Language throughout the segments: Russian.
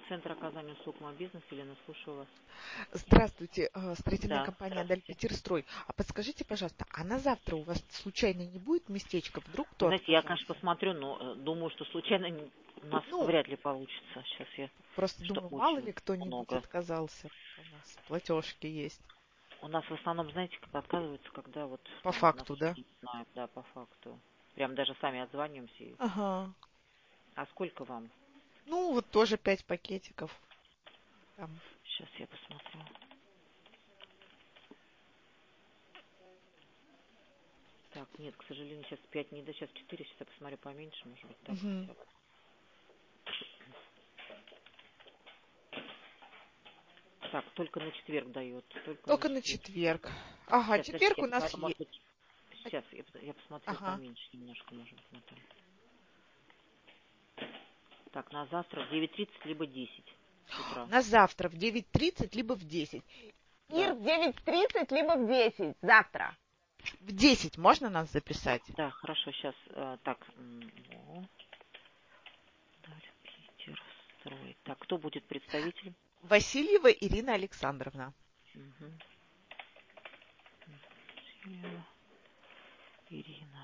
Центр оказания услуг мобизнес, Елена, слушаю вас. Здравствуйте, строительная Да, компания здравствуйте. «Адальпетирстрой». А подскажите, пожалуйста, а на завтра у вас случайно не будет местечко? Вдруг Вы кто знаете, я, конечно, отказался? посмотрю, но думаю, что случайно у нас Ну, вряд ли получится. Сейчас просто что думаю, мало очень ли кто-нибудь много. отказался. У нас платежки есть. У нас в основном, знаете, как отказываются, когда вот По нас факту, да? не знают, да, по факту. Прям даже сами отзваниваемся. Ага. А сколько вам? Ну, вот тоже 5 пакетиков. Там. Сейчас я посмотрю. Так, нет, к сожалению, сейчас 5 не до, сейчас 4, сейчас я посмотрю поменьше, может быть, так Мгм. хотя бы. Так, только на четверг дает, только на Только на четверг. четверг. Ага, Сейчас, четверг подождите, у нас может есть. быть, сейчас я посмотрю Ага. поменьше немножко, может быть, на том. Так, на завтра в 9:30 либо 10 утра. На завтра в 9:30 либо в 10. Ир, Да, в 9:30 либо в 10 завтра. В 10 можно нас записать? да, хорошо, сейчас, так, дальше Питер строит. Так, кто будет представителем? Васильева Ирина Александровна. Угу. Ирина.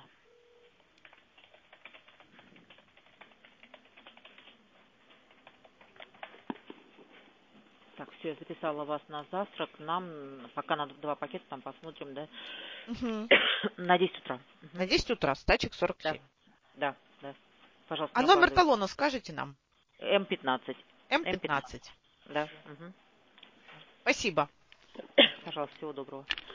Так, все, я записала вас на завтрак. Нам пока надо 2 пакета, там посмотрим, да, Угу. на 10 утра. На Угу. 10 утра, стачек Да, 47. да, да. Пожалуйста, А не номер укладывайте. талона скажите нам? М15. М15. М15. Да. Угу. Спасибо. Пожалуйста, всего доброго.